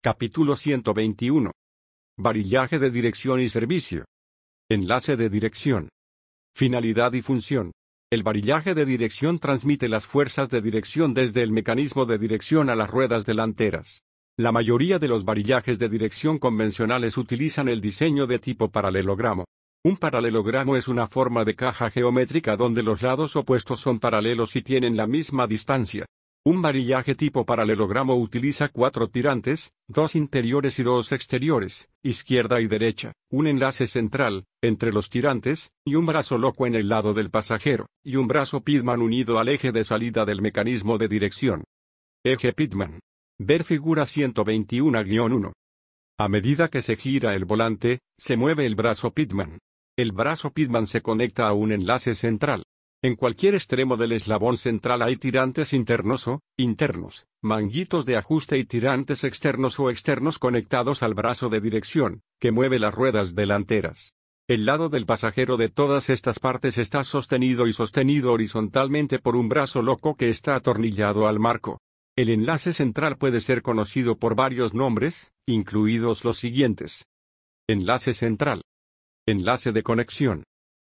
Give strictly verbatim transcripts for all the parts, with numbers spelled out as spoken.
Capítulo ciento veintiuno. Varillaje de dirección y servicio. Enlace de dirección. Finalidad y función. El varillaje de dirección transmite las fuerzas de dirección desde el mecanismo de dirección a las ruedas delanteras. La mayoría de los varillajes de dirección convencionales utilizan el diseño de tipo paralelogramo. Un paralelogramo es una forma de caja geométrica donde los lados opuestos son paralelos y tienen la misma distancia. Un varillaje tipo paralelogramo utiliza cuatro tirantes, dos interiores y dos exteriores, izquierda y derecha, un enlace central, entre los tirantes, y un brazo loco en el lado del pasajero, y un brazo Pitman unido al eje de salida del mecanismo de dirección. Eje Pitman. Ver figura ciento veintiuno guión uno. A medida que se gira el volante, se mueve el brazo Pitman. El brazo Pitman se conecta a un enlace central. En cualquier extremo del eslabón central hay tirantes internos o internos, manguitos de ajuste y tirantes externos o externos conectados al brazo de dirección, que mueve las ruedas delanteras. El lado del pasajero de todas estas partes está sostenido y sostenido horizontalmente por un brazo loco que está atornillado al marco. El enlace central puede ser conocido por varios nombres, incluidos los siguientes. Enlace central. Enlace de conexión.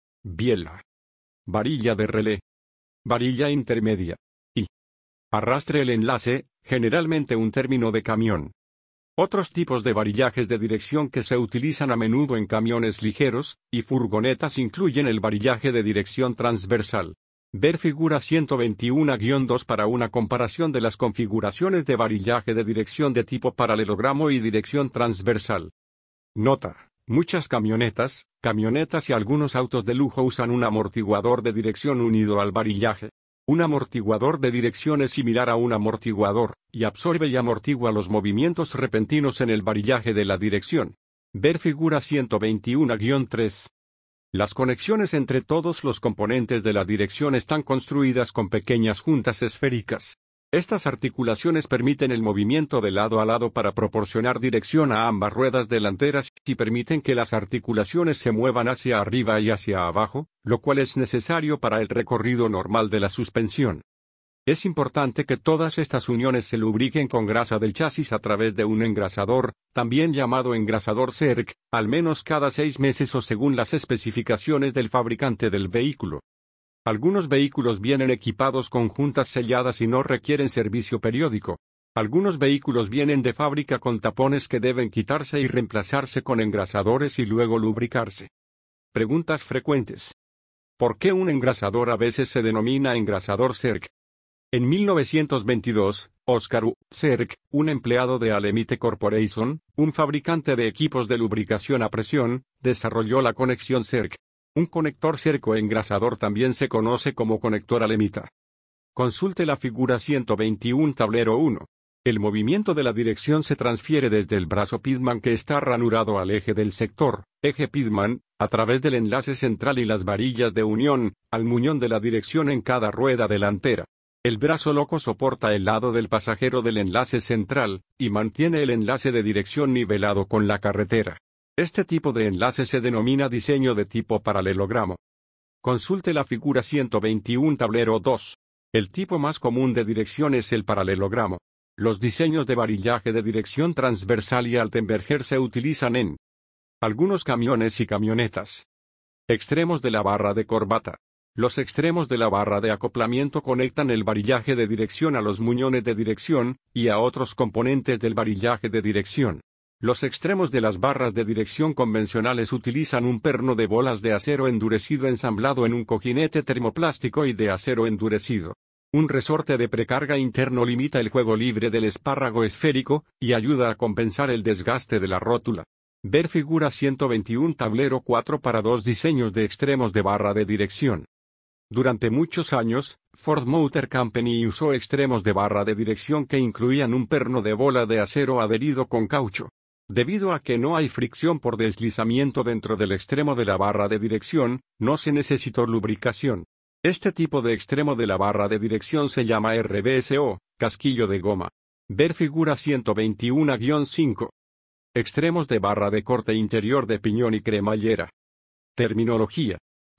Biela. Varilla de relé. Varilla intermedia. Y arrastre el enlace, generalmente un término de camión. Otros tipos de varillajes de dirección que se utilizan a menudo en camiones ligeros y furgonetas incluyen el varillaje de dirección transversal. Ver figura ciento veintiuno guión dos para una comparación de las configuraciones de varillaje de dirección de tipo paralelogramo y dirección transversal. Nota. Muchas camionetas, camionetas y algunos autos de lujo usan un amortiguador de dirección unido al varillaje. Un amortiguador de dirección es similar a un amortiguador, y absorbe y amortigua los movimientos repentinos en el varillaje de la dirección. Ver figura ciento veintiuno guión tres. Las conexiones entre todos los componentes de la dirección están construidas con pequeñas juntas esféricas. Estas articulaciones permiten el movimiento de lado a lado para proporcionar dirección a ambas ruedas delanteras y permiten que las articulaciones se muevan hacia arriba y hacia abajo, lo cual es necesario para el recorrido normal de la suspensión. Es importante que todas estas uniones se lubriquen con grasa del chasis a través de un engrasador, también llamado engrasador C E R C, al menos cada seis meses o según las especificaciones del fabricante del vehículo. Algunos vehículos vienen equipados con juntas selladas y no requieren servicio periódico. Algunos vehículos vienen de fábrica con tapones que deben quitarse y reemplazarse con engrasadores y luego lubricarse. Preguntas frecuentes. ¿Por qué un engrasador a veces se denomina engrasador C E R C? En mil novecientos veintidós, Oscar U. C E R C, un empleado de Alemite Corporation, un fabricante de equipos de lubricación a presión, desarrolló la conexión C E R C. Un conector cerco-engrasador también se conoce como conector alemita. Consulte la figura ciento veintiuno tablero uno. El movimiento de la dirección se transfiere desde el brazo Pitman que está ranurado al eje del sector, eje Pitman, a través del enlace central y las varillas de unión, al muñón de la dirección en cada rueda delantera. El brazo loco soporta el lado del pasajero del enlace central, y mantiene el enlace de dirección nivelado con la carretera. Este tipo de enlace se denomina diseño de tipo paralelogramo. Consulte la figura ciento veintiuno tablero dos. El tipo más común de dirección es el paralelogramo. Los diseños de varillaje de dirección transversal y Altenberger se utilizan en algunos camiones y camionetas. Extremos de la barra de corbata. Los extremos de la barra de acoplamiento conectan el varillaje de dirección a los muñones de dirección, y a otros componentes del varillaje de dirección. Los extremos de las barras de dirección convencionales utilizan un perno de bolas de acero endurecido ensamblado en un cojinete termoplástico y de acero endurecido. Un resorte de precarga interno limita el juego libre del espárrago esférico, y ayuda a compensar el desgaste de la rótula. Ver figura ciento veintiuno tablero cuatro para dos diseños de extremos de barra de dirección. Durante muchos años, Ford Motor Company usó extremos de barra de dirección que incluían un perno de bola de acero adherido con caucho. Debido a que no hay fricción por deslizamiento dentro del extremo de la barra de dirección, no se necesitó lubricación. Este tipo de extremo de la barra de dirección se llama R B S O, casquillo de goma. Ver figura ciento veintiuno guión cinco. Extremos de barra de corte interior de piñón y cremallera. Terminología.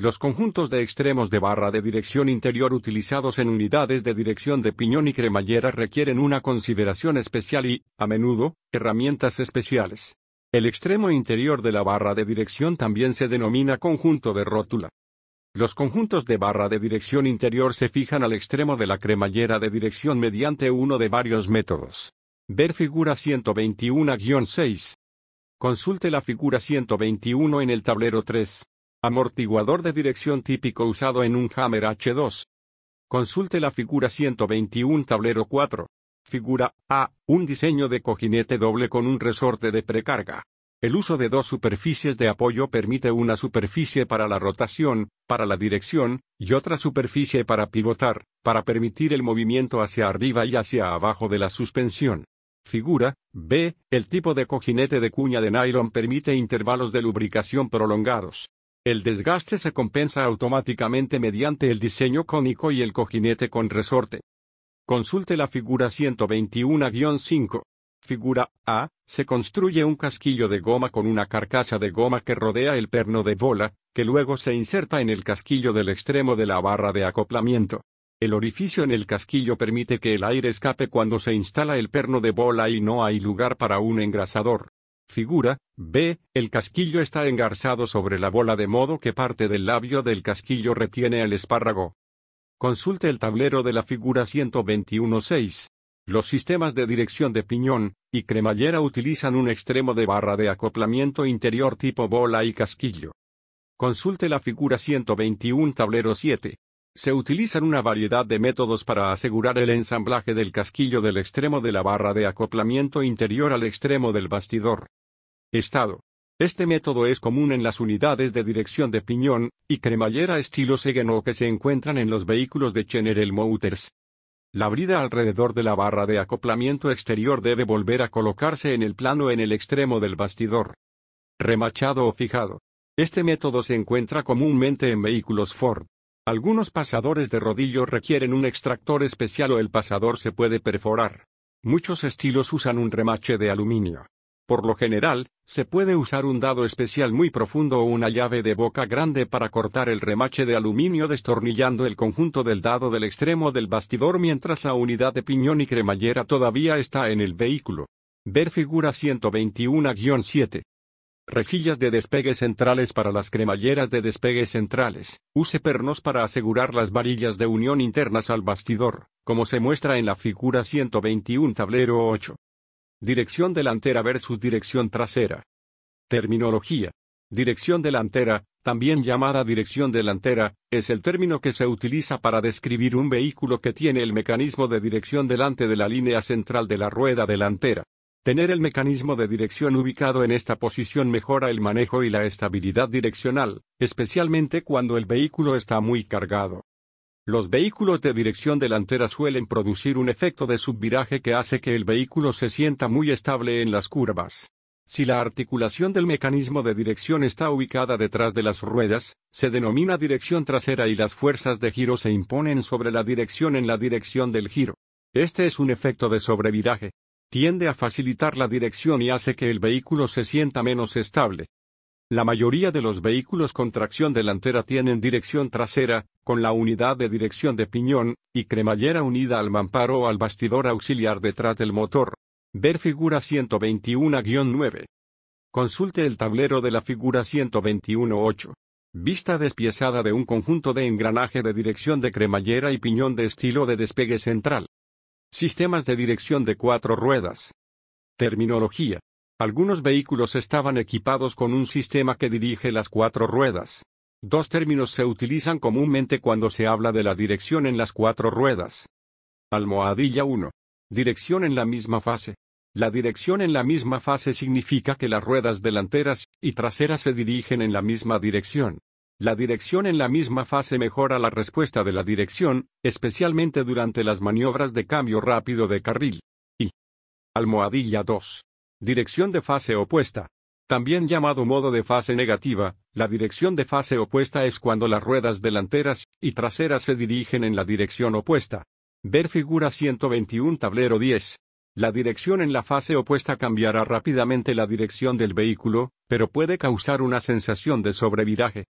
Los conjuntos de extremos de barra de dirección interior utilizados en unidades de dirección de piñón y cremallera requieren una consideración especial y, a menudo, herramientas especiales. El extremo interior de la barra de dirección también se denomina conjunto de rótula. Los conjuntos de barra de dirección interior se fijan al extremo de la cremallera de dirección mediante uno de varios métodos. Ver figura ciento veintiuno guión seis. Consulte la figura ciento veintiuno en el tablero tres. Amortiguador de dirección típico usado en un Hammer H dos. Consulte la figura ciento veintiuno tablero cuatro. Figura A. Un diseño de cojinete doble con un resorte de precarga. El uso de dos superficies de apoyo permite una superficie para la rotación, para la dirección, y otra superficie para pivotar, para permitir el movimiento hacia arriba y hacia abajo de la suspensión. Figura B. El tipo de cojinete de cuña de nylon permite intervalos de lubricación prolongados. El desgaste se compensa automáticamente mediante el diseño cónico y el cojinete con resorte. Consulte la figura ciento veintiuno guión cinco. Figura A. Se construye un casquillo de goma con una carcasa de goma que rodea el perno de bola, que luego se inserta en el casquillo del extremo de la barra de acoplamiento. El orificio en el casquillo permite que el aire escape cuando se instala el perno de bola y no hay lugar para un engrasador. Figura B. El casquillo está engarzado sobre la bola de modo que parte del labio del casquillo retiene el espárrago. Consulte el tablero de la figura ciento veintiuno seis. Los sistemas de dirección de piñón y cremallera utilizan un extremo de barra de acoplamiento interior tipo bola y casquillo. Consulte la figura ciento veintiuno tablero siete. Se utilizan una variedad de métodos para asegurar el ensamblaje del casquillo del extremo de la barra de acoplamiento interior al extremo del bastidor. Estado. Este método es común en las unidades de dirección de piñón y cremallera estilo Segeno que se encuentran en los vehículos de General Motors. La brida alrededor de la barra de acoplamiento exterior debe volver a colocarse en el plano en el extremo del bastidor. Remachado o fijado. Este método se encuentra comúnmente en vehículos Ford. Algunos pasadores de rodillo requieren un extractor especial o el pasador se puede perforar. Muchos estilos usan un remache de aluminio. Por lo general, se puede usar un dado especial muy profundo o una llave de boca grande para cortar el remache de aluminio destornillando el conjunto del dado del extremo del bastidor mientras la unidad de piñón y cremallera todavía está en el vehículo. Ver figura ciento veintiuno guión siete. Rejillas de despegue centrales para las cremalleras de despegue centrales. Use pernos para asegurar las varillas de unión internas al bastidor, como se muestra en la figura ciento veintiuno tablero ocho. Dirección delantera versus dirección trasera. Terminología. Dirección delantera, también llamada dirección delantera, es el término que se utiliza para describir un vehículo que tiene el mecanismo de dirección delante de la línea central de la rueda delantera. Tener el mecanismo de dirección ubicado en esta posición mejora el manejo y la estabilidad direccional, especialmente cuando el vehículo está muy cargado. Los vehículos de dirección delantera suelen producir un efecto de subviraje que hace que el vehículo se sienta muy estable en las curvas. Si la articulación del mecanismo de dirección está ubicada detrás de las ruedas, se denomina dirección trasera y las fuerzas de giro se imponen sobre la dirección en la dirección del giro. Este es un efecto de sobreviraje. Tiende a facilitar la dirección y hace que el vehículo se sienta menos estable. La mayoría de los vehículos con tracción delantera tienen dirección trasera, con la unidad de dirección de piñón y cremallera unida al mamparo o al bastidor auxiliar detrás del motor. Ver figura ciento veintiuno guión nueve. Consulte el tablero de la figura ciento veintiuno ocho. Vista despiezada de un conjunto de engranaje de dirección de cremallera y piñón de estilo de despegue central. Sistemas de dirección de cuatro ruedas. Terminología. Algunos vehículos estaban equipados con un sistema que dirige las cuatro ruedas. Dos términos se utilizan comúnmente cuando se habla de la dirección en las cuatro ruedas. Almohadilla uno. Dirección en la misma fase. La dirección en la misma fase significa que las ruedas delanteras y traseras se dirigen en la misma dirección. La dirección en la misma fase mejora la respuesta de la dirección, especialmente durante las maniobras de cambio rápido de carril. Y almohadilla dos. Dirección de fase opuesta. También llamado modo de fase negativa, la dirección de fase opuesta es cuando las ruedas delanteras y traseras se dirigen en la dirección opuesta. Ver figura ciento veintiuno tablero diez. La dirección en la fase opuesta cambiará rápidamente la dirección del vehículo, pero puede causar una sensación de sobreviraje.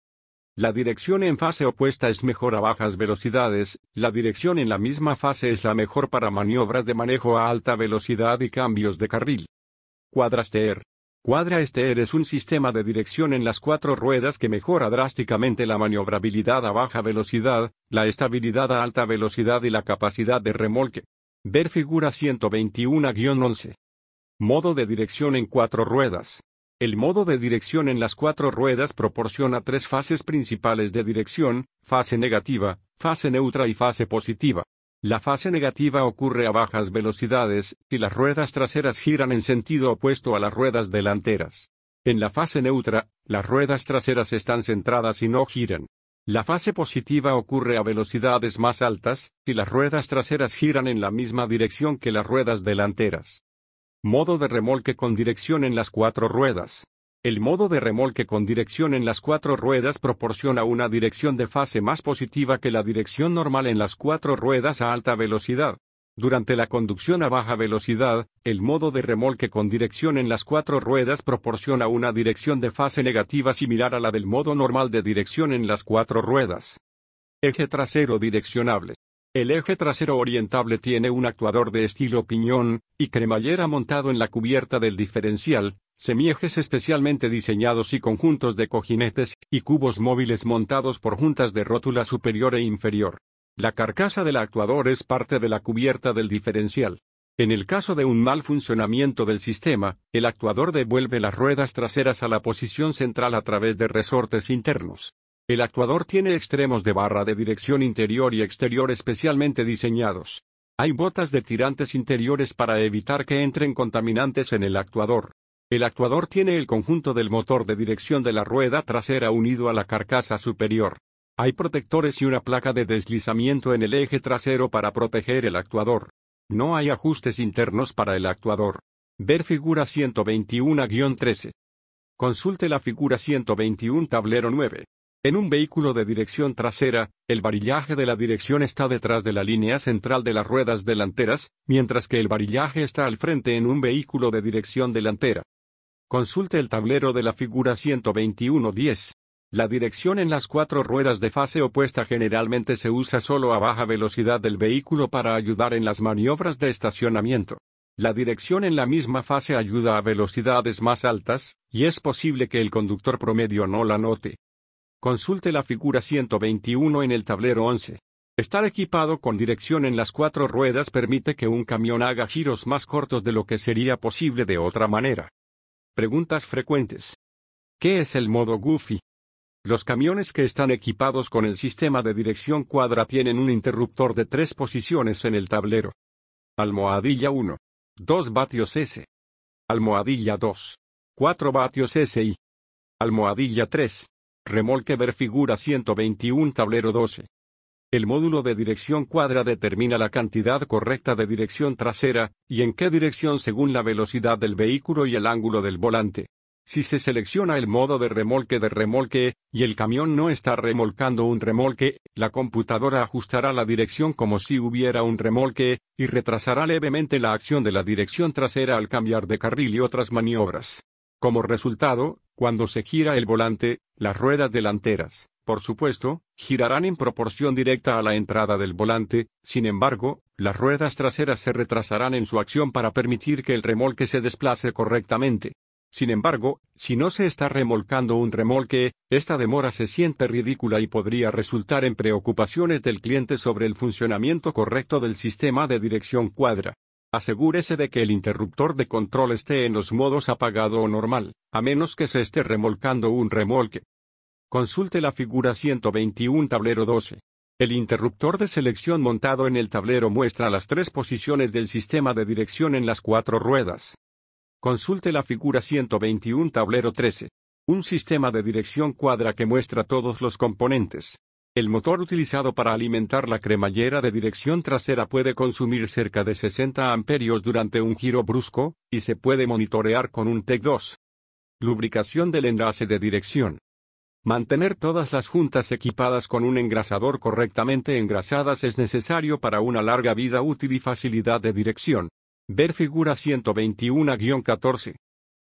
La dirección en fase opuesta es mejor a bajas velocidades, la dirección en la misma fase es la mejor para maniobras de manejo a alta velocidad y cambios de carril. Quadrasteer. Quadrasteer es un sistema de dirección en las cuatro ruedas que mejora drásticamente la maniobrabilidad a baja velocidad, la estabilidad a alta velocidad y la capacidad de remolque. Ver figura ciento veintiuno guión once. Modo de dirección en cuatro ruedas. El modo de dirección en las cuatro ruedas proporciona tres fases principales de dirección: fase negativa, fase neutra y fase positiva. La fase negativa ocurre a bajas velocidades, y las ruedas traseras giran en sentido opuesto a las ruedas delanteras. En la fase neutra, las ruedas traseras están centradas y no giran. La fase positiva ocurre a velocidades más altas, y las ruedas traseras giran en la misma dirección que las ruedas delanteras. Modo de remolque con dirección en las cuatro ruedas. El modo de remolque con dirección en las cuatro ruedas proporciona una dirección de fase más positiva que la dirección normal en las cuatro ruedas a alta velocidad. Durante la conducción a baja velocidad, el modo de remolque con dirección en las cuatro ruedas proporciona una dirección de fase negativa similar a la del modo normal de dirección en las cuatro ruedas. Eje trasero direccionable. El eje trasero orientable tiene un actuador de estilo piñón y cremallera montado en la cubierta del diferencial, semiejes especialmente diseñados y conjuntos de cojinetes y cubos móviles montados por juntas de rótula superior e inferior. La carcasa del actuador es parte de la cubierta del diferencial. En el caso de un mal funcionamiento del sistema, el actuador devuelve las ruedas traseras a la posición central a través de resortes internos. El actuador tiene extremos de barra de dirección interior y exterior especialmente diseñados. Hay botas de tirantes interiores para evitar que entren contaminantes en el actuador. El actuador tiene el conjunto del motor de dirección de la rueda trasera unido a la carcasa superior. Hay protectores y una placa de deslizamiento en el eje trasero para proteger el actuador. No hay ajustes internos para el actuador. Ver figura ciento veintiuno guión trece. Consulte la figura ciento veintiuno tablero nueve. En un vehículo de dirección trasera, el varillaje de la dirección está detrás de la línea central de las ruedas delanteras, mientras que el varillaje está al frente en un vehículo de dirección delantera. Consulte el tablero de la figura ciento veintiuno diez. La dirección en las cuatro ruedas de fase opuesta generalmente se usa solo a baja velocidad del vehículo para ayudar en las maniobras de estacionamiento. La dirección en la misma fase ayuda a velocidades más altas, y es posible que el conductor promedio no la note. Consulte la figura ciento veintiuno en el tablero once. Estar equipado con dirección en las cuatro ruedas permite que un camión haga giros más cortos de lo que sería posible de otra manera. Preguntas frecuentes. ¿Qué es el modo Goofy? Los camiones que están equipados con el sistema de dirección cuadra tienen un interruptor de tres posiciones en el tablero. Almohadilla uno. dos vatios S. Almohadilla dos. cuatro vatios S I. Almohadilla tres. Remolque ver figura ciento veintiuno tablero doce. El módulo de dirección cuadra determina la cantidad correcta de dirección trasera, y en qué dirección según la velocidad del vehículo y el ángulo del volante. Si se selecciona el modo de remolque de remolque, y el camión no está remolcando un remolque, la computadora ajustará la dirección como si hubiera un remolque, y retrasará levemente la acción de la dirección trasera al cambiar de carril y otras maniobras. Como resultado, cuando se gira el volante, las ruedas delanteras, por supuesto, girarán en proporción directa a la entrada del volante. Sin embargo, las ruedas traseras se retrasarán en su acción para permitir que el remolque se desplace correctamente. Sin embargo, si no se está remolcando un remolque, esta demora se siente ridícula y podría resultar en preocupaciones del cliente sobre el funcionamiento correcto del sistema de dirección cuadra. Asegúrese de que el interruptor de control esté en los modos apagado o normal, a menos que se esté remolcando un remolque. Consulte la figura ciento veintiuno tablero doce. El interruptor de selección montado en el tablero muestra las tres posiciones del sistema de dirección en las cuatro ruedas. Consulte la figura ciento veintiuno tablero trece. Un sistema de dirección cuadra que muestra todos los componentes. El motor utilizado para alimentar la cremallera de dirección trasera puede consumir cerca de sesenta amperios durante un giro brusco, y se puede monitorear con un T E C dos. Lubricación del enlace de dirección. Mantener todas las juntas equipadas con un engrasador correctamente engrasadas es necesario para una larga vida útil y facilidad de dirección. Ver figura ciento veintiuno guión catorce.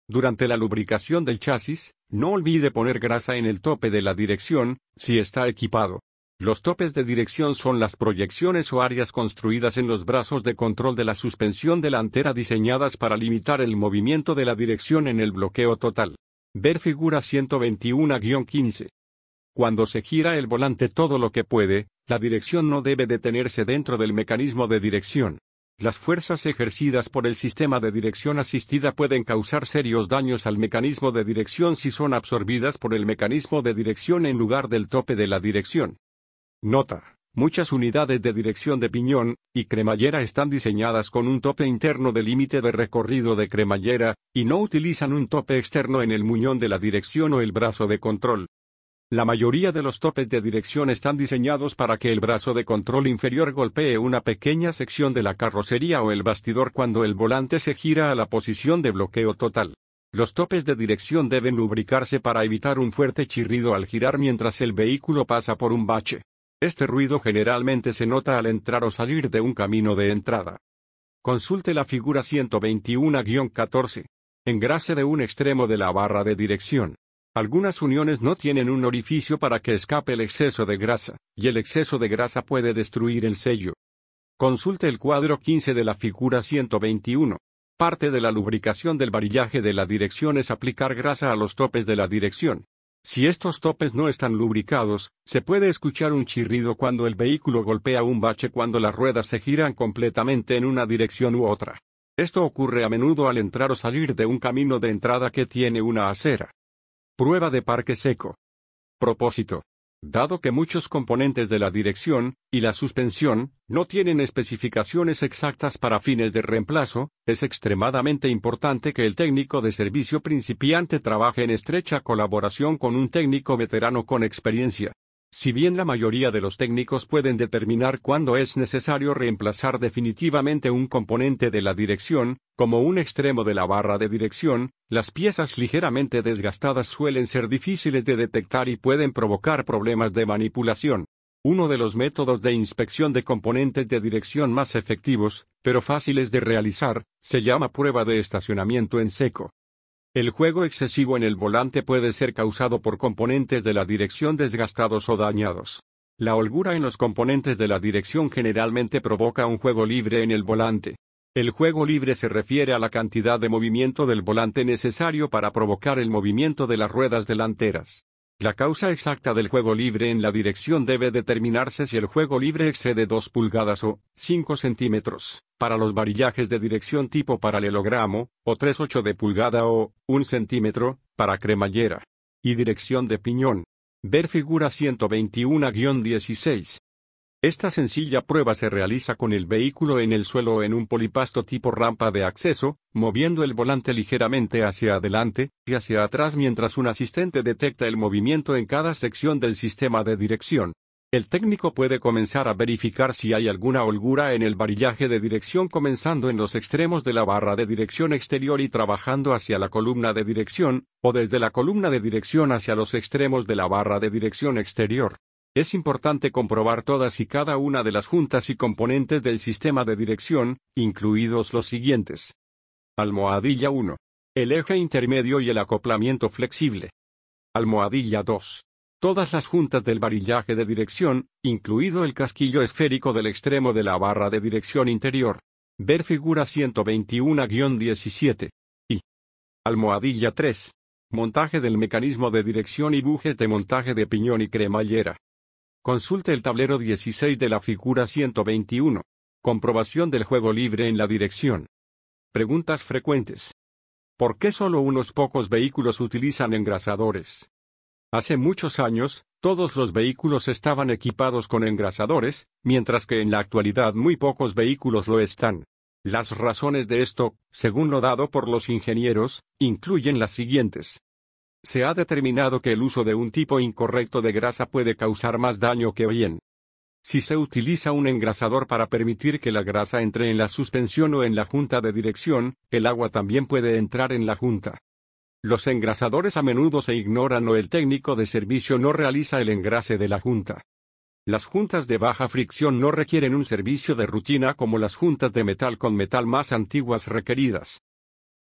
Durante la lubricación del chasis, no olvide poner grasa en el tope de la dirección, si está equipado. Los topes de dirección son las proyecciones o áreas construidas en los brazos de control de la suspensión delantera diseñadas para limitar el movimiento de la dirección en el bloqueo total. Ver figura ciento veintiuno guión quince. Cuando se gira el volante todo lo que puede, la dirección no debe detenerse dentro del mecanismo de dirección. Las fuerzas ejercidas por el sistema de dirección asistida pueden causar serios daños al mecanismo de dirección si son absorbidas por el mecanismo de dirección en lugar del tope de la dirección. Nota: muchas unidades de dirección de piñón y cremallera están diseñadas con un tope interno de límite de recorrido de cremallera, y no utilizan un tope externo en el muñón de la dirección o el brazo de control. La mayoría de los topes de dirección están diseñados para que el brazo de control inferior golpee una pequeña sección de la carrocería o el bastidor cuando el volante se gira a la posición de bloqueo total. Los topes de dirección deben lubricarse para evitar un fuerte chirrido al girar mientras el vehículo pasa por un bache. Este ruido generalmente se nota al entrar o salir de un camino de entrada. Consulte la figura ciento veintiuno guión catorce. Engrase de un extremo de la barra de dirección. Algunas uniones no tienen un orificio para que escape el exceso de grasa, y el exceso de grasa puede destruir el sello. Consulte el cuadro quince de la figura ciento veintiuno. Parte de la lubricación del varillaje de la dirección es aplicar grasa a los topes de la dirección. Si estos topes no están lubricados, se puede escuchar un chirrido cuando el vehículo golpea un bache cuando las ruedas se giran completamente en una dirección u otra. Esto ocurre a menudo al entrar o salir de un camino de entrada que tiene una acera. Prueba de parque seco. Propósito: dado que muchos componentes de la dirección y la suspensión no tienen especificaciones exactas para fines de reemplazo, es extremadamente importante que el técnico de servicio principiante trabaje en estrecha colaboración con un técnico veterano con experiencia. Si bien la mayoría de los técnicos pueden determinar cuándo es necesario reemplazar definitivamente un componente de la dirección, como un extremo de la barra de dirección, las piezas ligeramente desgastadas suelen ser difíciles de detectar y pueden provocar problemas de manipulación. Uno de los métodos de inspección de componentes de dirección más efectivos, pero fáciles de realizar, se llama prueba de estacionamiento en seco. El juego excesivo en el volante puede ser causado por componentes de la dirección desgastados o dañados. La holgura en los componentes de la dirección generalmente provoca un juego libre en el volante. El juego libre se refiere a la cantidad de movimiento del volante necesario para provocar el movimiento de las ruedas delanteras. La causa exacta del juego libre en la dirección debe determinarse si el juego libre excede dos pulgadas o cinco centímetros, para los varillajes de dirección tipo paralelogramo, o tres octavos de pulgada o un centímetro, para cremallera. Y dirección de piñón. Ver figura ciento veintiuno guión dieciséis. Esta sencilla prueba se realiza con el vehículo en el suelo o en un polipasto tipo rampa de acceso, moviendo el volante ligeramente hacia adelante y hacia atrás mientras un asistente detecta el movimiento en cada sección del sistema de dirección. El técnico puede comenzar a verificar si hay alguna holgura en el varillaje de dirección comenzando en los extremos de la barra de dirección exterior y trabajando hacia la columna de dirección, o desde la columna de dirección hacia los extremos de la barra de dirección exterior. Es importante comprobar todas y cada una de las juntas y componentes del sistema de dirección, incluidos los siguientes. Almohadilla uno. El eje intermedio y el acoplamiento flexible. Almohadilla dos. Todas las juntas del varillaje de dirección, incluido el casquillo esférico del extremo de la barra de dirección interior. Ver figura ciento veintiuno guión diecisiete. Y. Almohadilla tres. Montaje del mecanismo de dirección y bujes de montaje de piñón y cremallera. Consulte el tablero dieciséis de la figura ciento veintiuno. Comprobación del juego libre en la dirección. Preguntas frecuentes. ¿Por qué solo unos pocos vehículos utilizan engrasadores? Hace muchos años, todos los vehículos estaban equipados con engrasadores, mientras que en la actualidad muy pocos vehículos lo están. Las razones de esto, según lo dado por los ingenieros, incluyen las siguientes. Se ha determinado que el uso de un tipo incorrecto de grasa puede causar más daño que bien. Si se utiliza un engrasador para permitir que la grasa entre en la suspensión o en la junta de dirección, el agua también puede entrar en la junta. Los engrasadores a menudo se ignoran o el técnico de servicio no realiza el engrase de la junta. Las juntas de baja fricción no requieren un servicio de rutina como las juntas de metal con metal más antiguas requeridas.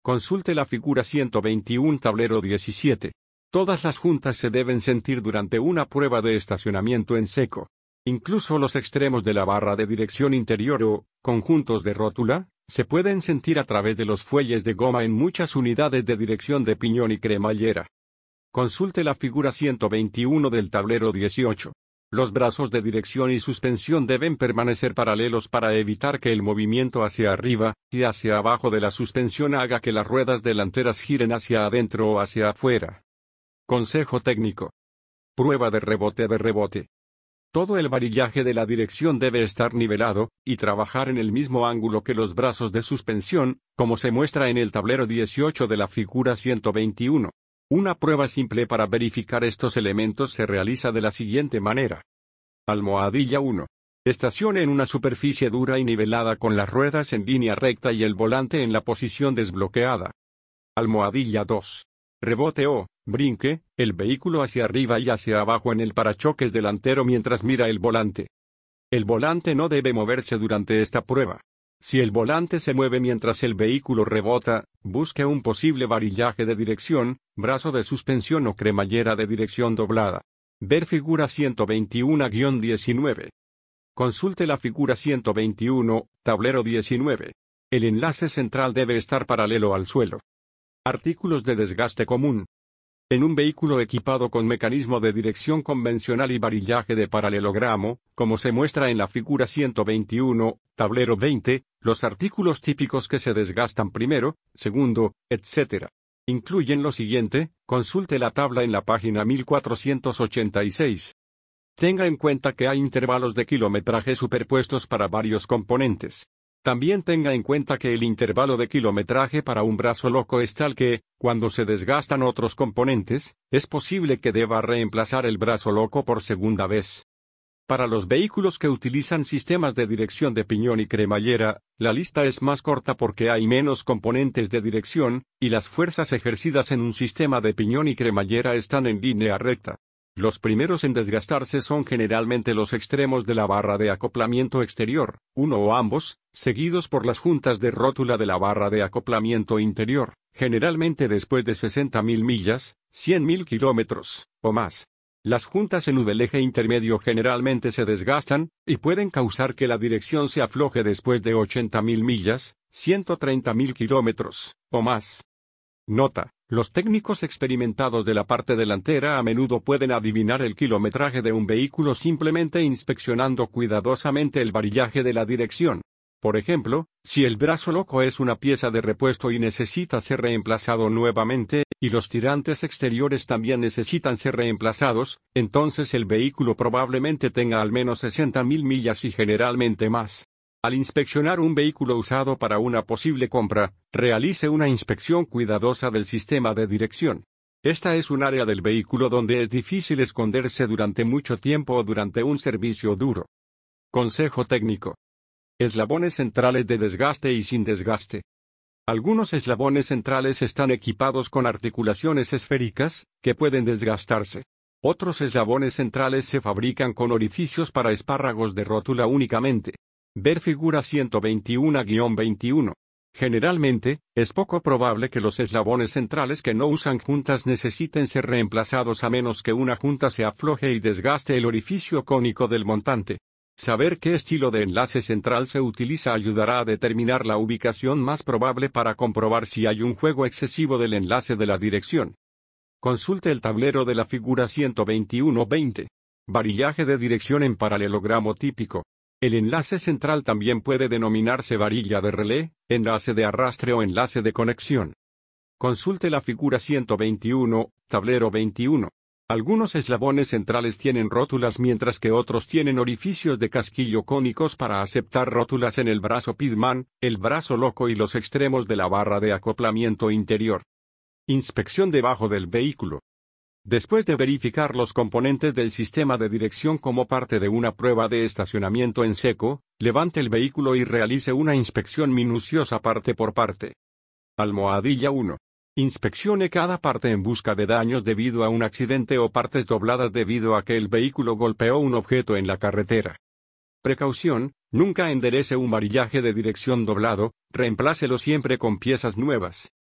Consulte la figura ciento veintiuno tablero diecisiete. Todas las juntas se deben sentir durante una prueba de estacionamiento en seco. Incluso los extremos de la barra de dirección interior o conjuntos de rótula se pueden sentir a través de los fuelles de goma en muchas unidades de dirección de piñón y cremallera. Consulte la figura ciento veintiuno del tablero dieciocho. Los brazos de dirección y suspensión deben permanecer paralelos para evitar que el movimiento hacia arriba y hacia abajo de la suspensión haga que las ruedas delanteras giren hacia adentro o hacia afuera. Consejo técnico. Prueba de rebote de rebote. Todo el varillaje de la dirección debe estar nivelado y trabajar en el mismo ángulo que los brazos de suspensión, como se muestra en el tablero dieciocho de la figura ciento veintiuno. Una prueba simple para verificar estos elementos se realiza de la siguiente manera. Almohadilla uno. Estacione en una superficie dura y nivelada con las ruedas en línea recta y el volante en la posición desbloqueada. Almohadilla dos. Rebote o brinque el vehículo hacia arriba y hacia abajo en el parachoques delantero mientras mira el volante. El volante no debe moverse durante esta prueba. Si el volante se mueve mientras el vehículo rebota, busque un posible varillaje de dirección, brazo de suspensión o cremallera de dirección doblada. Ver figura ciento veintiuno a diecinueve. Consulte la figura ciento veintiuno, tablero diecinueve. El enlace central debe estar paralelo al suelo. Artículos de desgaste común. En un vehículo equipado con mecanismo de dirección convencional y varillaje de paralelogramo, como se muestra en la figura ciento veintiuno, tablero veinte, los artículos típicos que se desgastan primero, segundo, etcétera. Incluyen lo siguiente, consulte la tabla en la página mil cuatrocientos ochenta y seis. Tenga en cuenta que hay intervalos de kilometraje superpuestos para varios componentes. También tenga en cuenta que el intervalo de kilometraje para un brazo loco es tal que, cuando se desgastan otros componentes, es posible que deba reemplazar el brazo loco por segunda vez. Para los vehículos que utilizan sistemas de dirección de piñón y cremallera, la lista es más corta porque hay menos componentes de dirección, y las fuerzas ejercidas en un sistema de piñón y cremallera están en línea recta. Los primeros en desgastarse son generalmente los extremos de la barra de acoplamiento exterior, uno o ambos, seguidos por las juntas de rótula de la barra de acoplamiento interior, generalmente después de sesenta mil millas, cien mil kilómetros, o más. Las juntas en U del eje intermedio generalmente se desgastan, y pueden causar que la dirección se afloje después de ochenta mil millas, ciento treinta mil kilómetros, o más. Nota. Los técnicos experimentados de la parte delantera a menudo pueden adivinar el kilometraje de un vehículo simplemente inspeccionando cuidadosamente el varillaje de la dirección. Por ejemplo, si el brazo loco es una pieza de repuesto y necesita ser reemplazado nuevamente, y los tirantes exteriores también necesitan ser reemplazados, entonces el vehículo probablemente tenga al menos sesenta mil millas y generalmente más. Al inspeccionar un vehículo usado para una posible compra, realice una inspección cuidadosa del sistema de dirección. Esta es un área del vehículo donde es difícil esconderse durante mucho tiempo o durante un servicio duro. Consejo técnico. Eslabones centrales de desgaste y sin desgaste. Algunos eslabones centrales están equipados con articulaciones esféricas, que pueden desgastarse. Otros eslabones centrales se fabrican con orificios para espárragos de rótula únicamente. Ver figura ciento veintiuno a veintiuno. Generalmente, es poco probable que los eslabones centrales que no usan juntas necesiten ser reemplazados a menos que una junta se afloje y desgaste el orificio cónico del montante. Saber qué estilo de enlace central se utiliza ayudará a determinar la ubicación más probable para comprobar si hay un juego excesivo del enlace de la dirección. Consulte el tablero de la figura ciento veintiuno veinte. Varillaje de dirección en paralelogramo típico. El enlace central también puede denominarse varilla de relé, enlace de arrastre o enlace de conexión. Consulte la figura ciento veintiuno, tablero veintiuno. Algunos eslabones centrales tienen rótulas mientras que otros tienen orificios de casquillo cónicos para aceptar rótulas en el brazo Pitman, el brazo loco y los extremos de la barra de acoplamiento interior. Inspección debajo del vehículo. Después de verificar los componentes del sistema de dirección como parte de una prueba de estacionamiento en seco, levante el vehículo y realice una inspección minuciosa parte por parte. Almohadilla uno. Inspeccione cada parte en busca de daños debido a un accidente o partes dobladas debido a que el vehículo golpeó un objeto en la carretera. Precaución, nunca enderece un varillaje de dirección doblado, reemplácelo siempre con piezas nuevas.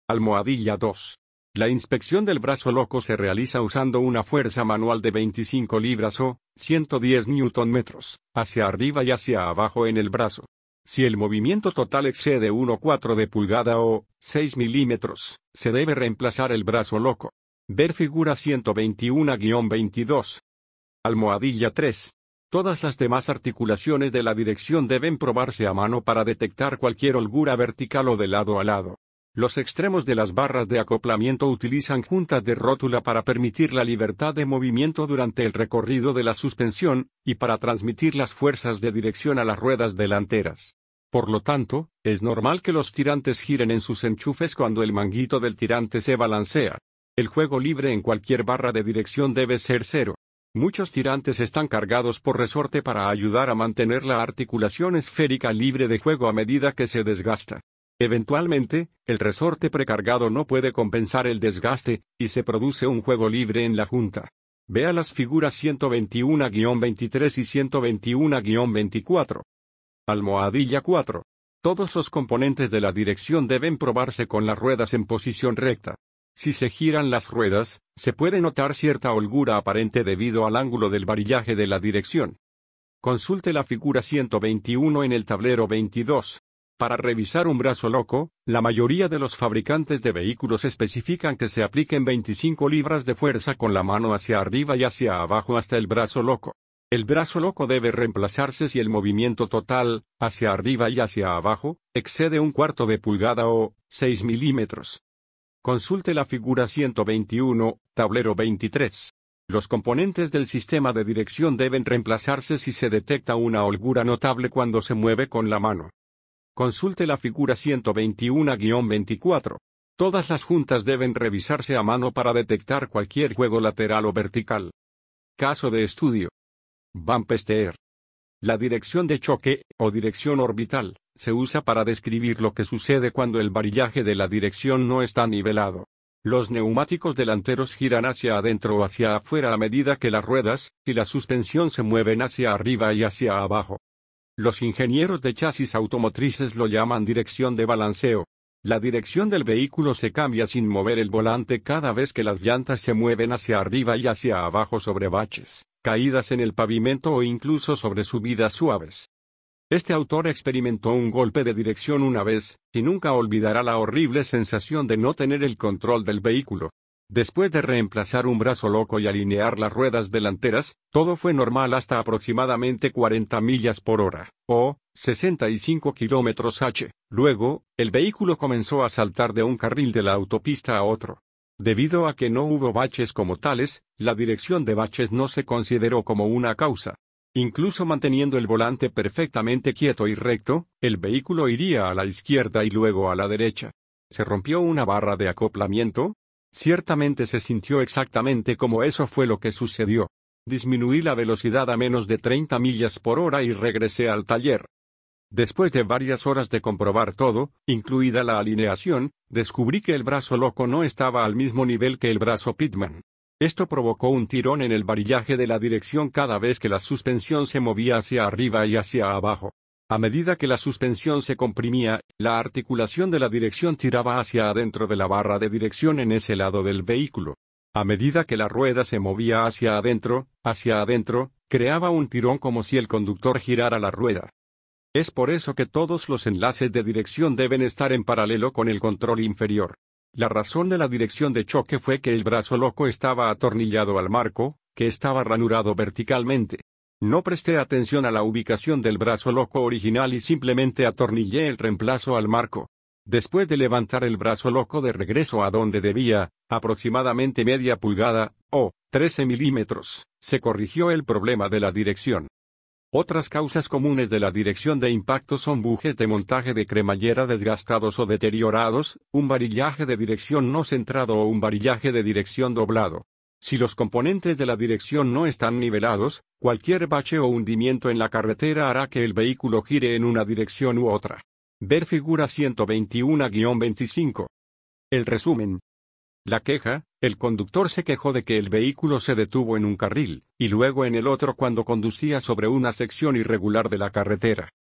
Almohadilla dos. La inspección del brazo loco se realiza usando una fuerza manual de veinticinco libras o ciento diez newton metros, hacia arriba y hacia abajo en el brazo. Si el movimiento total excede uno coma cuatro de pulgada o seis milímetros, se debe reemplazar el brazo loco. Ver figura ciento veintiuno guión veintidós. Almohadilla tres. Todas las demás articulaciones de la dirección deben probarse a mano para detectar cualquier holgura vertical o de lado a lado. Los extremos de las barras de acoplamiento utilizan juntas de rótula para permitir la libertad de movimiento durante el recorrido de la suspensión, y para transmitir las fuerzas de dirección a las ruedas delanteras. Por lo tanto, es normal que los tirantes giren en sus enchufes cuando el manguito del tirante se balancea. El juego libre en cualquier barra de dirección debe ser cero. Muchos tirantes están cargados por resorte para ayudar a mantener la articulación esférica libre de juego a medida que se desgasta. Eventualmente, el resorte precargado no puede compensar el desgaste, y se produce un juego libre en la junta. Vea las figuras ciento veintiuno guión veintitrés y ciento veintiuno guión veinticuatro. Almohadilla cuatro. Todos los componentes de la dirección deben probarse con las ruedas en posición recta. Si se giran las ruedas, se puede notar cierta holgura aparente debido al ángulo del varillaje de la dirección. Consulte la figura ciento veintiuno en el tablero veintidós. Para revisar un brazo loco, la mayoría de los fabricantes de vehículos especifican que se apliquen veinticinco libras de fuerza con la mano hacia arriba y hacia abajo hasta el brazo loco. El brazo loco debe reemplazarse si el movimiento total, hacia arriba y hacia abajo, excede un cuarto de pulgada o seis milímetros. Consulte la figura ciento veintiuno, tablero veintitrés. Los componentes del sistema de dirección deben reemplazarse si se detecta una holgura notable cuando se mueve con la mano. Consulte la figura ciento veintiuno guión veinticuatro. Todas las juntas deben revisarse a mano para detectar cualquier juego lateral o vertical. Caso de estudio. Bump steer. La dirección de choque, o dirección orbital, se usa para describir lo que sucede cuando el varillaje de la dirección no está nivelado. Los neumáticos delanteros giran hacia adentro o hacia afuera a medida que las ruedas y la suspensión se mueven hacia arriba y hacia abajo. Los ingenieros de chasis automotrices lo llaman dirección de balanceo. La dirección del vehículo se cambia sin mover el volante cada vez que las llantas se mueven hacia arriba y hacia abajo sobre baches, caídas en el pavimento o incluso sobre subidas suaves. Este autor experimentó un golpe de dirección una vez, y nunca olvidará la horrible sensación de no tener el control del vehículo. Después de reemplazar un brazo loco y alinear las ruedas delanteras, todo fue normal hasta aproximadamente cuarenta millas por hora, o sesenta y cinco kilómetros por hora. Luego, el vehículo comenzó a saltar de un carril de la autopista a otro. Debido a que no hubo baches como tales, la dirección de baches no se consideró como una causa. Incluso manteniendo el volante perfectamente quieto y recto, el vehículo iría a la izquierda y luego a la derecha. ¿Se rompió una barra de acoplamiento? Ciertamente se sintió exactamente como eso fue lo que sucedió. Disminuí la velocidad a menos de treinta millas por hora y regresé al taller. Después de varias horas de comprobar todo, incluida la alineación, descubrí que el brazo loco no estaba al mismo nivel que el brazo Pitman. Esto provocó un tirón en el varillaje de la dirección cada vez que la suspensión se movía hacia arriba y hacia abajo. A medida que la suspensión se comprimía, la articulación de la dirección tiraba hacia adentro de la barra de dirección en ese lado del vehículo. A medida que la rueda se movía hacia adentro, hacia adentro, creaba un tirón como si el conductor girara la rueda. Es por eso que todos los enlaces de dirección deben estar en paralelo con el control inferior. La razón de la dirección de choque fue que el brazo loco estaba atornillado al marco, que estaba ranurado verticalmente. No presté atención a la ubicación del brazo loco original y simplemente atornillé el reemplazo al marco. Después de levantar el brazo loco de regreso a donde debía, aproximadamente media pulgada, o trece milímetros, se corrigió el problema de la dirección. Otras causas comunes de la dirección de impacto son bujes de montaje de cremallera desgastados o deteriorados, un varillaje de dirección no centrado o un varillaje de dirección doblado. Si los componentes de la dirección no están nivelados, cualquier bache o hundimiento en la carretera hará que el vehículo gire en una dirección u otra. Ver figura ciento veintiuno guión veinticinco. El resumen. La queja: el conductor se quejó de que el vehículo se detuvo en un carril, y luego en el otro cuando conducía sobre una sección irregular de la carretera.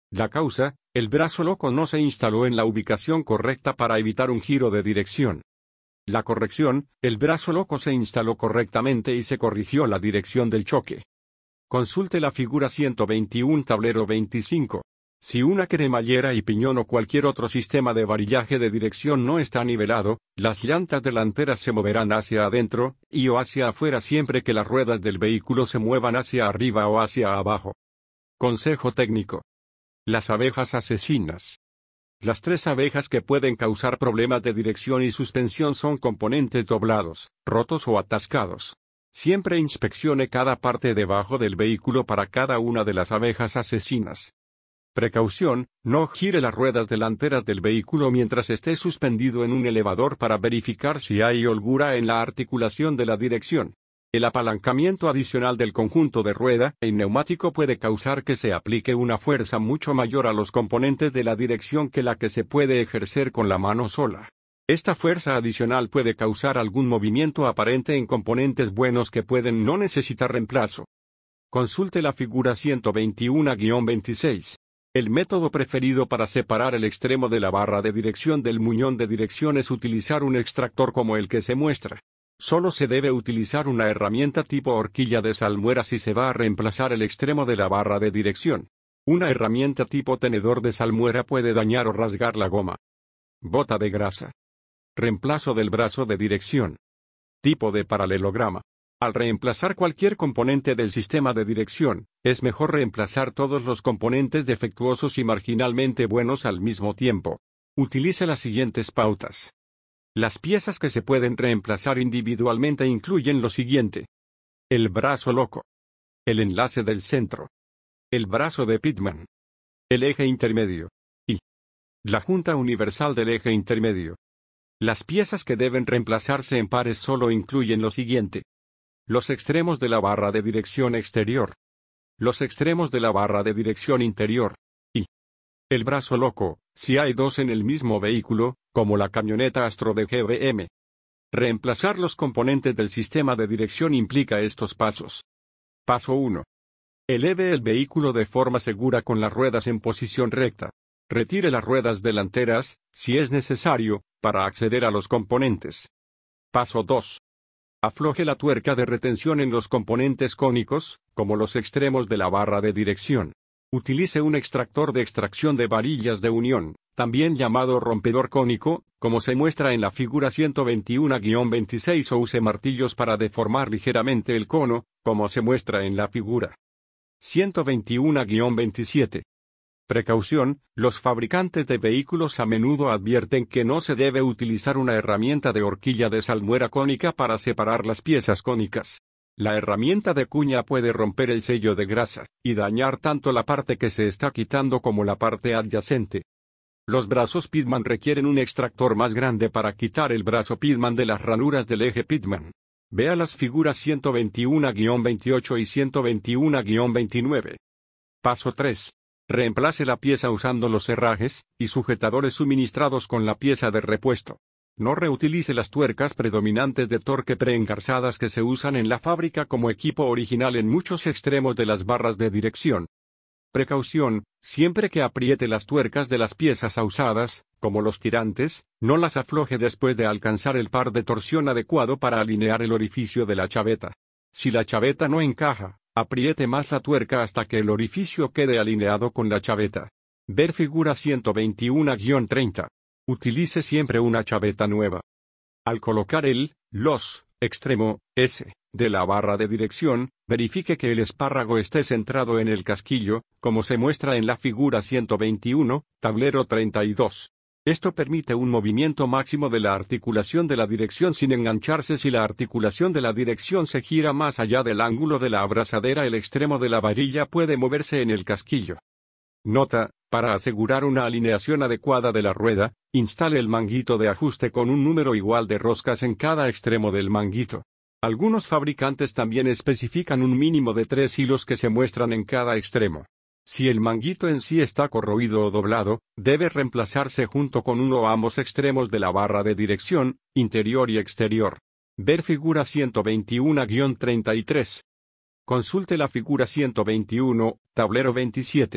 La causa: el brazo loco no se instaló en la ubicación correcta para evitar un giro de dirección. La corrección: el brazo loco se instaló correctamente y se corrigió la dirección del choque. Consulte la figura ciento veintiuno tablero veinticinco. Si una cremallera y piñón o cualquier otro sistema de varillaje de dirección no está nivelado, las llantas delanteras se moverán hacia adentro, y o hacia afuera siempre que las ruedas del vehículo se muevan hacia arriba o hacia abajo. Consejo técnico. Las abejas asesinas. Las tres abejas que pueden causar problemas de dirección y suspensión son componentes doblados, rotos o atascados. Siempre inspeccione cada parte debajo del vehículo para cada una de las abejas asesinas. Precaución: no gire las ruedas delanteras del vehículo mientras esté suspendido en un elevador para verificar si hay holgura en la articulación de la dirección. El apalancamiento adicional del conjunto de rueda y neumático puede causar que se aplique una fuerza mucho mayor a los componentes de la dirección que la que se puede ejercer con la mano sola. Esta fuerza adicional puede causar algún movimiento aparente en componentes buenos que pueden no necesitar reemplazo. Consulte la figura ciento veintiuno guión veintiséis. El método preferido para separar el extremo de la barra de dirección del muñón de dirección es utilizar un extractor como el que se muestra. Solo se debe utilizar una herramienta tipo horquilla de salmuera si se va a reemplazar el extremo de la barra de dirección. Una herramienta tipo tenedor de salmuera puede dañar o rasgar la goma. Bota de grasa. Reemplazo del brazo de dirección. Tipo de paralelograma. Al reemplazar cualquier componente del sistema de dirección, es mejor reemplazar todos los componentes defectuosos y marginalmente buenos al mismo tiempo. Utilice las siguientes pautas. Las piezas que se pueden reemplazar individualmente incluyen lo siguiente: el brazo loco, el enlace del centro, el brazo de Pitman, el eje intermedio, y la junta universal del eje intermedio. Las piezas que deben reemplazarse en pares solo incluyen lo siguiente: los extremos de la barra de dirección exterior, los extremos de la barra de dirección interior, y el brazo loco, si hay dos en el mismo vehículo, como la camioneta Astro de G M. Reemplazar los componentes del sistema de dirección implica estos pasos. Paso uno. Eleve el vehículo de forma segura con las ruedas en posición recta. Retire las ruedas delanteras, si es necesario, para acceder a los componentes. Paso dos. Afloje la tuerca de retención en los componentes cónicos, como los extremos de la barra de dirección. Utilice un extractor de extracción de varillas de unión, también llamado rompedor cónico, como se muestra en la figura ciento veintiuno guión veintiséis, o use martillos para deformar ligeramente el cono, como se muestra en la figura ciento veintiuno guión veintisiete. Precaución: los fabricantes de vehículos a menudo advierten que no se debe utilizar una herramienta de horquilla de salmuera cónica para separar las piezas cónicas. La herramienta de cuña puede romper el sello de grasa, y dañar tanto la parte que se está quitando como la parte adyacente. Los brazos Pitman requieren un extractor más grande para quitar el brazo Pitman de las ranuras del eje Pitman. Vea las figuras ciento veintiuno guión veintiocho y ciento veintiuno guión veintinueve. Paso tres. Reemplace la pieza usando los herrajes y sujetadores suministrados con la pieza de repuesto. No reutilice las tuercas predominantes de torque preengarzadas que se usan en la fábrica como equipo original en muchos extremos de las barras de dirección. Precaución: siempre que apriete las tuercas de las piezas usadas, como los tirantes, no las afloje después de alcanzar el par de torsión adecuado para alinear el orificio de la chaveta. Si la chaveta no encaja, apriete más la tuerca hasta que el orificio quede alineado con la chaveta. Ver figura ciento veintiuno guión treinta. Utilice siempre una chaveta nueva. Al colocar el, los, extremo, S, de la barra de dirección, verifique que el espárrago esté centrado en el casquillo, como se muestra en la figura ciento veintiuno, tablero treinta y dos. Esto permite un movimiento máximo de la articulación de la dirección sin engancharse. Si la articulación de la dirección se gira más allá del ángulo de la abrazadera, el extremo de la varilla puede moverse en el casquillo. Nota: para asegurar una alineación adecuada de la rueda, instale el manguito de ajuste con un número igual de roscas en cada extremo del manguito. Algunos fabricantes también especifican un mínimo de tres hilos que se muestran en cada extremo. Si el manguito en sí está corroído o doblado, debe reemplazarse junto con uno o ambos extremos de la barra de dirección, interior y exterior. Ver figura ciento veintiuno guión treinta y tres. Consulte la figura ciento veintiuno, tablero veintisiete.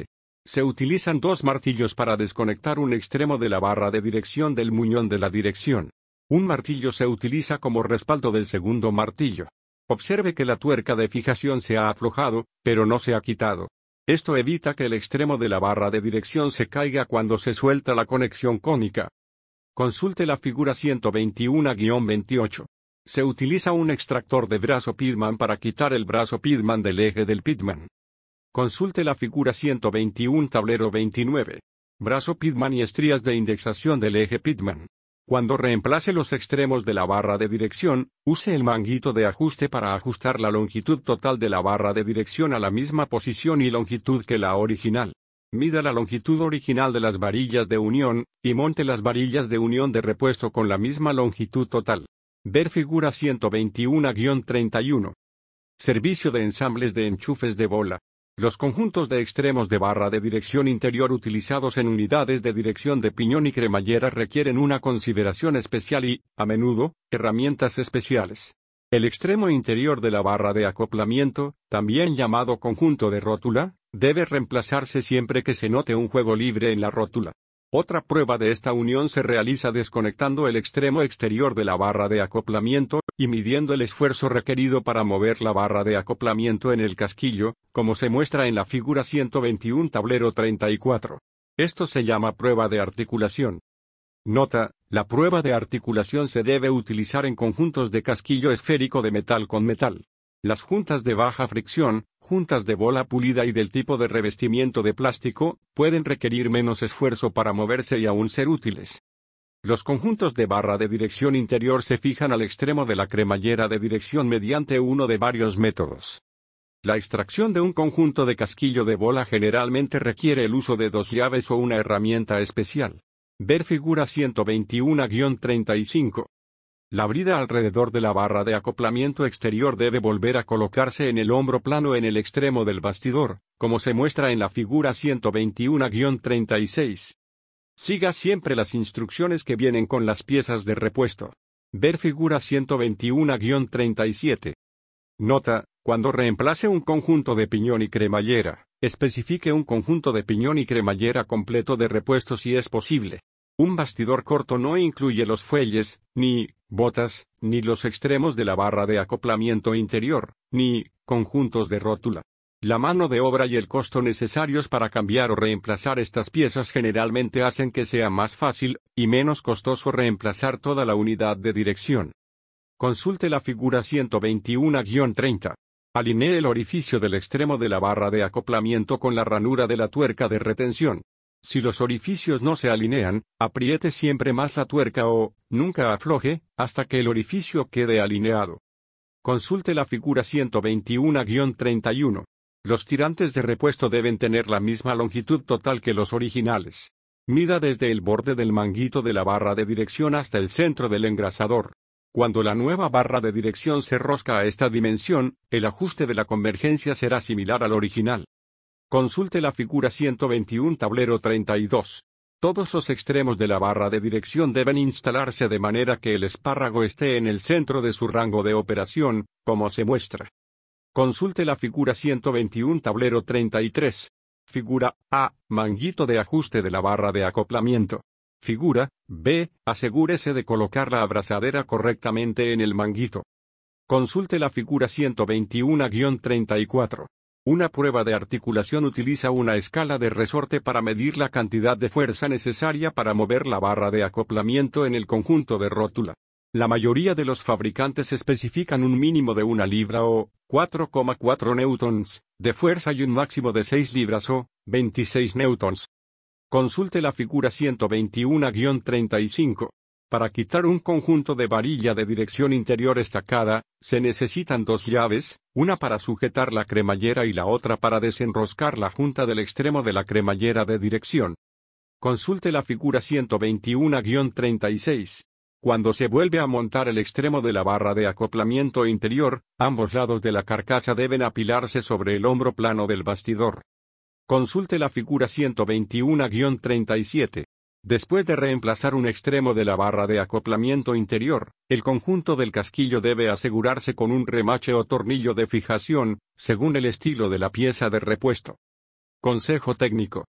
Se utilizan dos martillos para desconectar un extremo de la barra de dirección del muñón de la dirección. Un martillo se utiliza como respaldo del segundo martillo. Observe que la tuerca de fijación se ha aflojado, pero no se ha quitado. Esto evita que el extremo de la barra de dirección se caiga cuando se suelta la conexión cónica. Consulte la figura ciento veintiuno guión veintiocho. Se utiliza un extractor de brazo Pitman para quitar el brazo Pitman del eje del Pitman. Consulte la figura ciento veintiuno tablero veintinueve. Brazo Pitman y estrías de indexación del eje Pitman. Cuando reemplace los extremos de la barra de dirección, use el manguito de ajuste para ajustar la longitud total de la barra de dirección a la misma posición y longitud que la original. Mida la longitud original de las varillas de unión, y monte las varillas de unión de repuesto con la misma longitud total. Ver figura ciento veintiuno guión treinta y uno. Servicio de ensambles de enchufes de bola. Los conjuntos de extremos de barra de dirección interior utilizados en unidades de dirección de piñón y cremallera requieren una consideración especial y, a menudo, herramientas especiales. El extremo interior de la barra de acoplamiento, también llamado conjunto de rótula, debe reemplazarse siempre que se note un juego libre en la rótula. Otra prueba de esta unión se realiza desconectando el extremo exterior de la barra de acoplamiento, y midiendo el esfuerzo requerido para mover la barra de acoplamiento en el casquillo, como se muestra en la figura ciento veintiuno tablero treinta y cuatro. Esto se llama prueba de articulación. Nota: la prueba de articulación se debe utilizar en conjuntos de casquillo esférico de metal con metal. Las juntas de baja fricción, juntas de bola pulida y del tipo de revestimiento de plástico, pueden requerir menos esfuerzo para moverse y aún ser útiles. Los conjuntos de barra de dirección interior se fijan al extremo de la cremallera de dirección mediante uno de varios métodos. La extracción de un conjunto de casquillo de bola generalmente requiere el uso de dos llaves o una herramienta especial. Ver figura ciento veintiuno guión treinta y cinco. La brida alrededor de la barra de acoplamiento exterior debe volver a colocarse en el hombro plano en el extremo del bastidor, como se muestra en la figura ciento veintiuno guión treinta y seis. Siga siempre las instrucciones que vienen con las piezas de repuesto. Ver figura ciento veintiuno guión treinta y siete. Nota: cuando reemplace un conjunto de piñón y cremallera, especifique un conjunto de piñón y cremallera completo de repuesto si es posible. Un bastidor corto no incluye los fuelles, ni botas, ni los extremos de la barra de acoplamiento interior, ni conjuntos de rótula. La mano de obra y el costo necesarios para cambiar o reemplazar estas piezas generalmente hacen que sea más fácil, y menos costoso reemplazar toda la unidad de dirección. Consulte la figura ciento veintiuno guión treinta. Alinee el orificio del extremo de la barra de acoplamiento con la ranura de la tuerca de retención. Si los orificios no se alinean, apriete siempre más la tuerca o, nunca afloje, hasta que el orificio quede alineado. Consulte la figura ciento veintiuno guión treinta y uno. Los tirantes de repuesto deben tener la misma longitud total que los originales. Mida desde el borde del manguito de la barra de dirección hasta el centro del engrasador. Cuando la nueva barra de dirección se rosca a esta dimensión, el ajuste de la convergencia será similar al original. Consulte la figura ciento veintiuno tablero treinta y dos. Todos los extremos de la barra de dirección deben instalarse de manera que el espárrago esté en el centro de su rango de operación, como se muestra. Consulte la figura ciento veintiuno tablero treinta y tres. Figura A. Manguito de ajuste de la barra de acoplamiento. Figura B. Asegúrese de colocar la abrazadera correctamente en el manguito. Consulte la figura ciento veintiuno guión treinta y cuatro. Una prueba de articulación utiliza una escala de resorte para medir la cantidad de fuerza necesaria para mover la barra de acoplamiento en el conjunto de rótula. La mayoría de los fabricantes especifican un mínimo de una libra o cuatro coma cuatro newtons de fuerza y un máximo de seis libras o veintiséis newtons. Consulte la figura ciento veintiuno guión treinta y cinco. Para quitar un conjunto de varilla de dirección interior estacada, se necesitan dos llaves, una para sujetar la cremallera y la otra para desenroscar la junta del extremo de la cremallera de dirección. Consulte la figura ciento veintiuno guión treinta y seis. Cuando se vuelve a montar el extremo de la barra de acoplamiento interior, ambos lados de la carcasa deben apilarse sobre el hombro plano del bastidor. Consulte la figura ciento veintiuno guión treinta y siete. Después de reemplazar un extremo de la barra de acoplamiento interior, el conjunto del casquillo debe asegurarse con un remache o tornillo de fijación, según el estilo de la pieza de repuesto. Consejo técnico.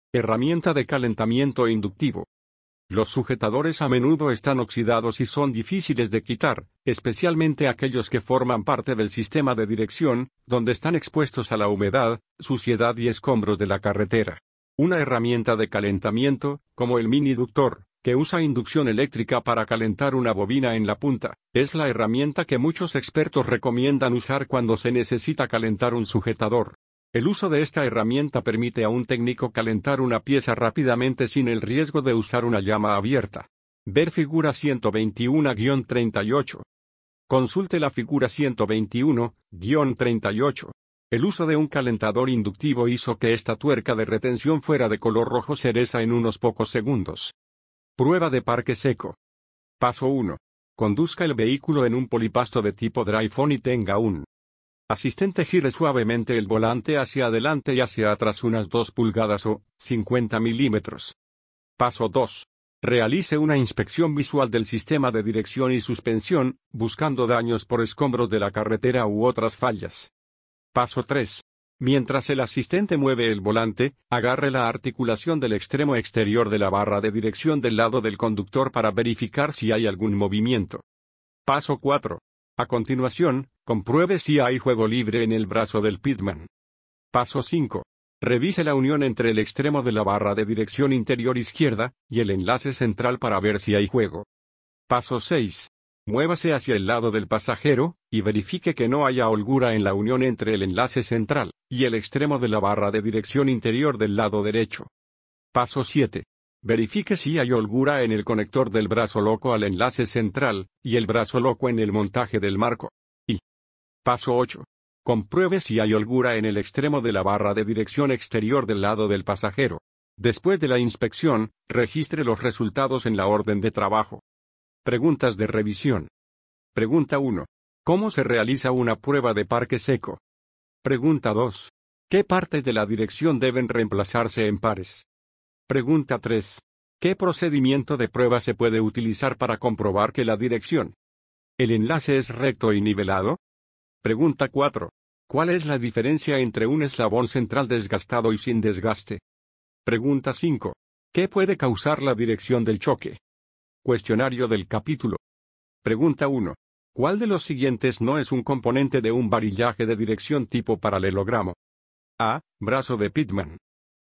Herramienta de calentamiento inductivo. Los sujetadores a menudo están oxidados y son difíciles de quitar, especialmente aquellos que forman parte del sistema de dirección, donde están expuestos a la humedad, suciedad y escombros de la carretera. Una herramienta de calentamiento, como el mini-inductor, que usa inducción eléctrica para calentar una bobina en la punta, es la herramienta que muchos expertos recomiendan usar cuando se necesita calentar un sujetador. El uso de esta herramienta permite a un técnico calentar una pieza rápidamente sin el riesgo de usar una llama abierta. Ver figura ciento veintiuno guión treinta y ocho. Consulte la figura ciento veintiuno guión treinta y ocho. El uso de un calentador inductivo hizo que esta tuerca de retención fuera de color rojo cereza en unos pocos segundos. Prueba de parque seco. Paso uno. Conduzca el vehículo en un polipasto de tipo drive-on y tenga un asistente gire suavemente el volante hacia adelante y hacia atrás unas dos pulgadas o cincuenta milímetros. Paso dos. Realice una inspección visual del sistema de dirección y suspensión, buscando daños por escombros de la carretera u otras fallas. Paso tres. Mientras el asistente mueve el volante, agarre la articulación del extremo exterior de la barra de dirección del lado del conductor para verificar si hay algún movimiento. Paso cuatro. A continuación, compruebe si hay juego libre en el brazo del pitman. Paso cinco. Revise la unión entre el extremo de la barra de dirección interior izquierda y el enlace central para ver si hay juego. Paso seis. Muévase hacia el lado del pasajero, y verifique que no haya holgura en la unión entre el enlace central y el extremo de la barra de dirección interior del lado derecho. Paso siete. Verifique si hay holgura en el conector del brazo loco al enlace central, y el brazo loco en el montaje del marco. Y paso ocho. Compruebe si hay holgura en el extremo de la barra de dirección exterior del lado del pasajero. Después de la inspección, registre los resultados en la orden de trabajo. Preguntas de revisión. Pregunta uno. ¿Cómo se realiza una prueba de parque seco? Pregunta dos. ¿Qué partes de la dirección deben reemplazarse en pares? Pregunta tres. ¿Qué procedimiento de prueba se puede utilizar para comprobar que la dirección, el enlace es recto y nivelado? Pregunta cuatro. ¿Cuál es la diferencia entre un eslabón central desgastado y sin desgaste? Pregunta cinco. ¿Qué puede causar la dirección del choque? Cuestionario del capítulo. Pregunta uno. ¿Cuál de los siguientes no es un componente de un varillaje de dirección tipo paralelogramo? A. Brazo de pitman.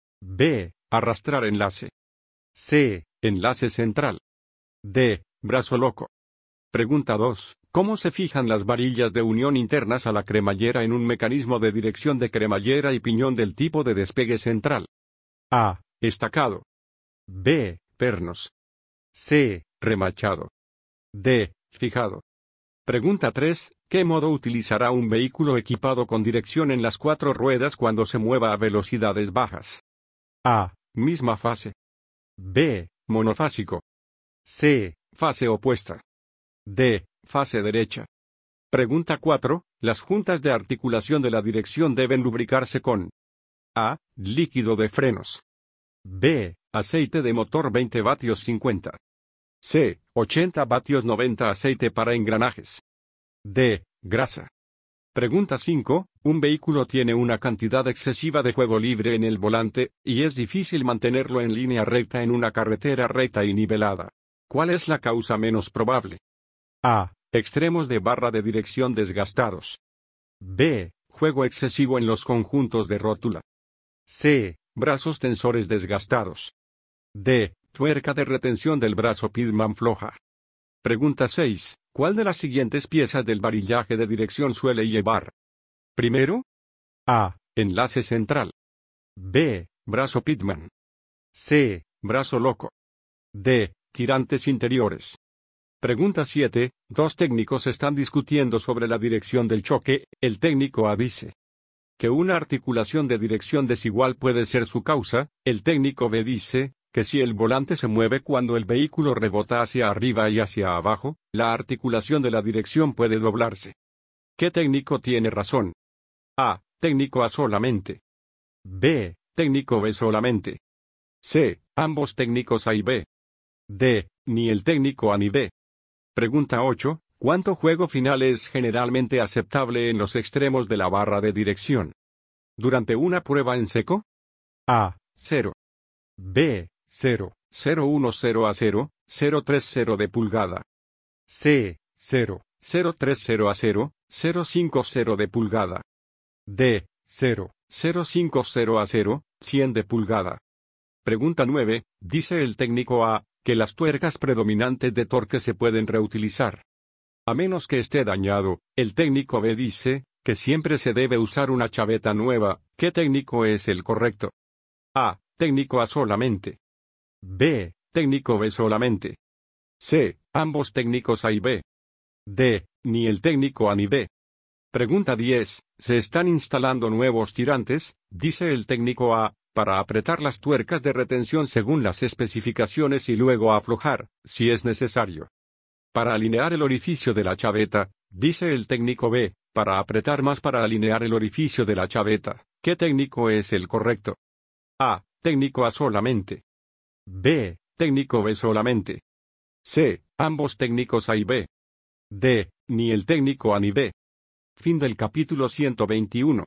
B. Arrastrar enlace. C. Enlace central. D. Brazo loco. Pregunta dos. ¿Cómo se fijan las varillas de unión internas a la cremallera en un mecanismo de dirección de cremallera y piñón del tipo de despegue central? A. Estacado. B. Pernos. C. Remachado. D. Fijado. Pregunta tres. ¿Qué modo utilizará un vehículo equipado con dirección en las cuatro ruedas cuando se mueva a velocidades bajas? A. Misma fase. B. Monofásico. C. Fase opuesta. D. Fase derecha. Pregunta cuatro. Las juntas de articulación de la dirección deben lubricarse con A. Líquido de frenos. B. Aceite de motor veinte vatios cincuenta. C. ochenta vatios noventa aceite para engranajes. D. Grasa. Pregunta cinco. Un vehículo tiene una cantidad excesiva de juego libre en el volante, y es difícil mantenerlo en línea recta en una carretera recta y nivelada. ¿Cuál es la causa menos probable? A. Extremos de barra de dirección desgastados. B. Juego excesivo en los conjuntos de rótula. C. Brazos tensores desgastados. D. Tuerca de retención del brazo pitman floja. Pregunta seis. ¿Cuál de las siguientes piezas del varillaje de dirección suele llevar? Primero. A. Enlace central. B. Brazo pitman. C. Brazo loco. D. Tirantes interiores. Pregunta siete. Dos técnicos están discutiendo sobre la dirección del choque. El técnico A dice que una articulación de dirección desigual puede ser su causa. El técnico B dice que si el volante se mueve cuando el vehículo rebota hacia arriba y hacia abajo, la articulación de la dirección puede doblarse. ¿Qué técnico tiene razón? A. Técnico A solamente. B. Técnico B solamente. C. Ambos técnicos A y B. D. Ni el técnico A ni B. Pregunta ocho. ¿Cuánto juego final es generalmente aceptable en los extremos de la barra de dirección? Durante una prueba en seco. A. Cero. B, cero, cero diez a cero, cero treinta de pulgada. C, cero, cero treinta a cero, cero cincuenta de pulgada. D, cero, cero cincuenta a cero, cien de pulgada. Pregunta nueve. Dice el técnico A, que las tuercas predominantes de torque se pueden reutilizar. A menos que esté dañado, el técnico B dice, que siempre se debe usar una chaveta nueva. ¿Qué técnico es el correcto? A, técnico A solamente. B, técnico B solamente. C, ambos técnicos A y B. D, ni el técnico A ni B. Pregunta diez. Se están instalando nuevos tirantes, dice el técnico A, para apretar las tuercas de retención según las especificaciones y luego aflojar, si es necesario. Para alinear el orificio de la chaveta, dice el técnico B, para apretar más para alinear el orificio de la chaveta. ¿Qué técnico es el correcto? A, técnico A solamente. B, técnico B solamente. C, ambos técnicos A y B. D, ni el técnico A ni B. Fin del capítulo ciento veintiuno.